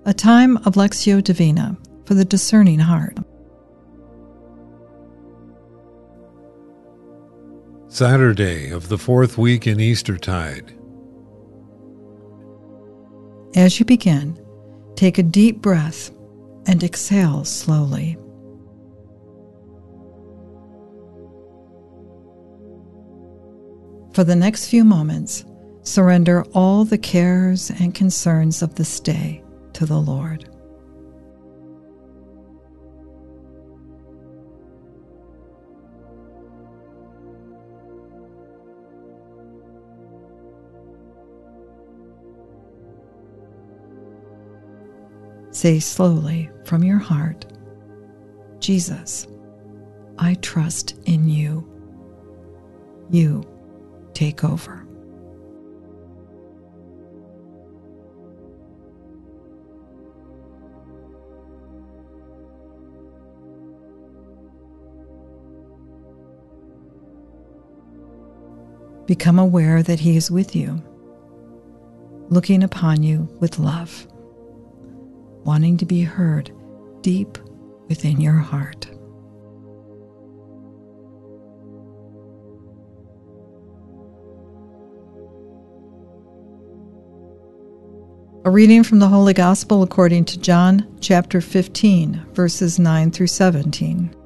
A time of Lectio Divina for the discerning heart. Saturday of the fourth week in Eastertide. As you begin, take a deep breath and exhale slowly. For the next few moments, surrender all the cares and concerns of this day to the Lord. Say slowly from your heart, Jesus, I trust in you. You take over. Become aware that He is with you, looking upon you with love, wanting to be heard deep within your heart. A reading from the Holy Gospel according to John, chapter 15, verses 9 through 17.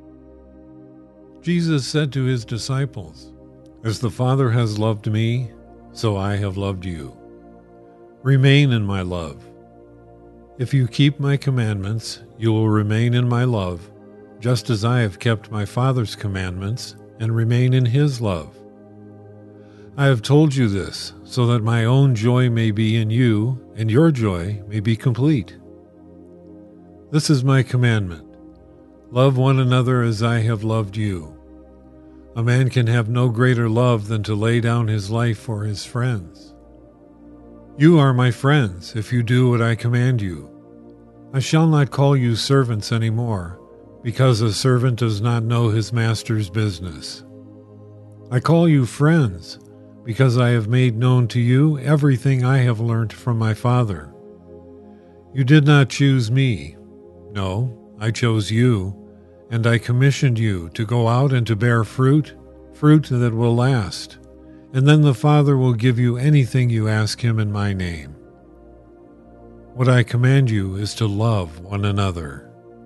Jesus said to his disciples, "As the Father has loved me, so I have loved you. Remain in my love. If you keep my commandments, you will remain in my love, just as I have kept my Father's commandments and remain in his love. I have told you this, so that my own joy may be in you, and your joy may be complete. This is my commandment: love one another as I have loved you. A man can have no greater love than to lay down his life for his friends. You are my friends if you do what I command you. I shall not call you servants anymore, because a servant does not know his master's business. I call you friends, because I have made known to you everything I have learned from my Father. You did not choose me. No, I chose you, and I commissioned you to go out and to bear fruit that will last, and then the Father will give you anything you ask him in my name. What I command you is to love one another."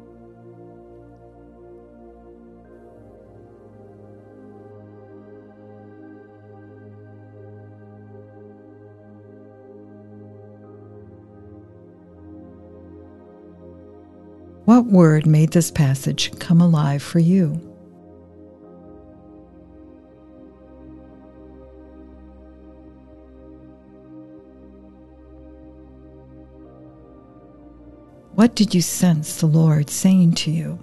What word made this passage come alive for you? What did you sense the Lord saying to you?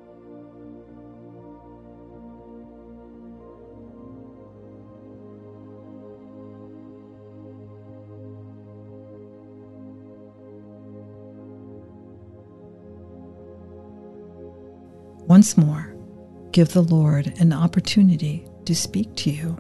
Once more, give the Lord an opportunity to speak to you.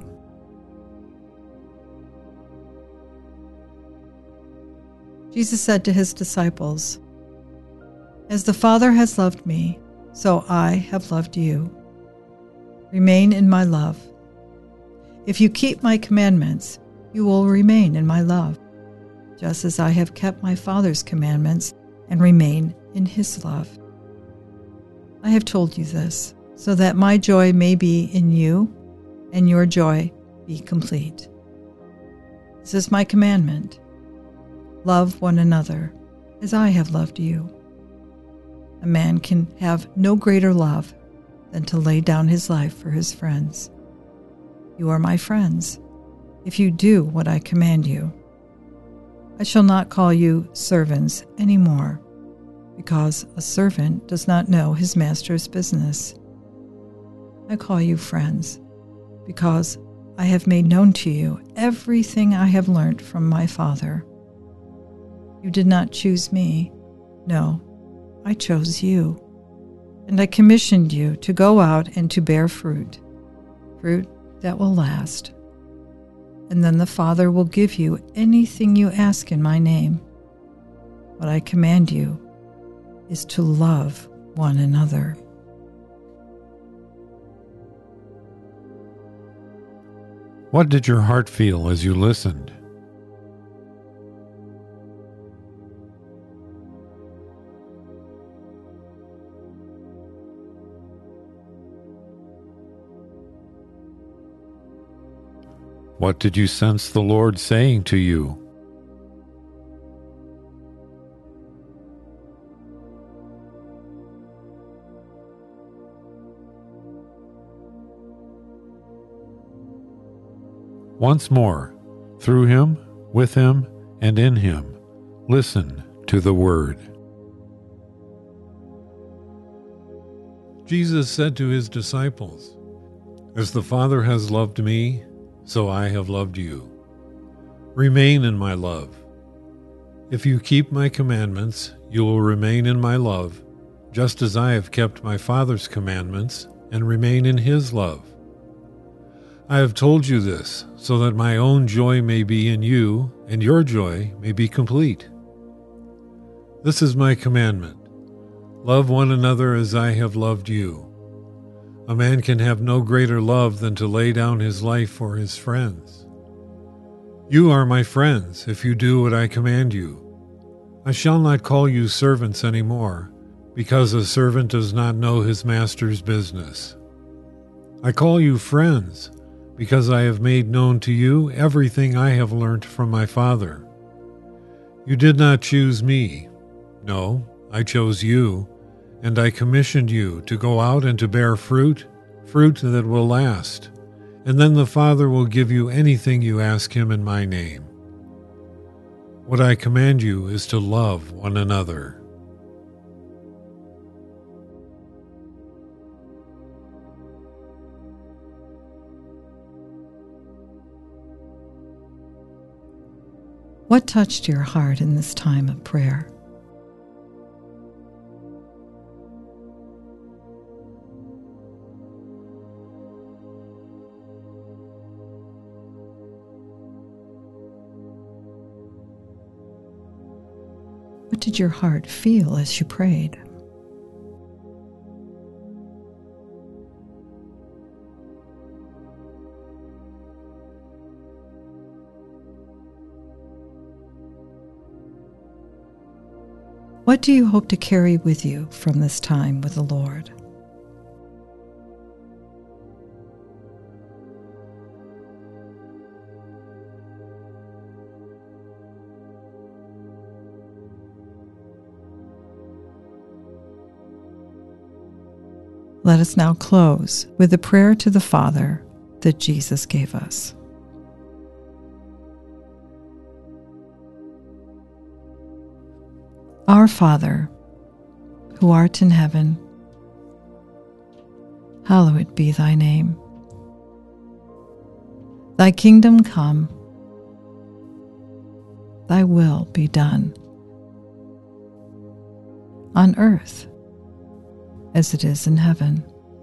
Jesus said to his disciples, "As the Father has loved me, so I have loved you. Remain in my love. If you keep my commandments, you will remain in my love, just as I have kept my Father's commandments and remain in his love. I have told you this, so that my joy may be in you, and your joy be complete. This is my commandment: love one another as I have loved you. A man can have no greater love than to lay down his life for his friends. You are my friends if you do what I command you. I shall not call you servants anymore, because a servant does not know his master's business. I call you friends, because I have made known to you everything I have learned from my Father. You did not choose me. No, I chose you, and I commissioned you to go out and to bear fruit that will last. And then the Father will give you anything you ask in my name. What I command you is to love one another. What did your heart feel as you listened? What did you sense the Lord saying to you? Once more, through Him, with Him, and in Him, listen to the Word. Jesus said to His disciples, "As the Father has loved me, so I have loved you. Remain in my love. If you keep my commandments, you will remain in my love, just as I have kept my Father's commandments and remain in His love. I have told you this, so that my own joy may be in you, and your joy may be complete. This is my commandment: love one another as I have loved you. A man can have no greater love than to lay down his life for his friends. You are my friends if you do what I command you. I shall not call you servants anymore, because a servant does not know his master's business. I call you friends, because I have made known to you everything I have learnt from my Father. You did not choose me. No, I chose you, and I commissioned you to go out and to bear fruit that will last, and then the Father will give you anything you ask Him in my name. What I command you is to love one another." What touched your heart in this time of prayer? What did your heart feel as you prayed? What do you hope to carry with you from this time with the Lord? Let us now close with the prayer to the Father that Jesus gave us. Our Father, who art in heaven, hallowed be thy name. Thy kingdom come, thy will be done, on earth as it is in heaven.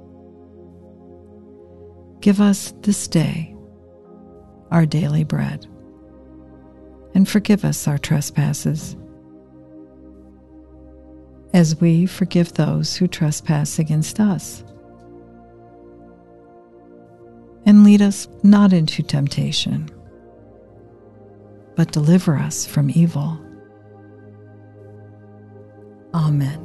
Give us this day our daily bread, and forgive us our trespasses, as we forgive those who trespass against us. And lead us not into temptation, but deliver us from evil. Amen.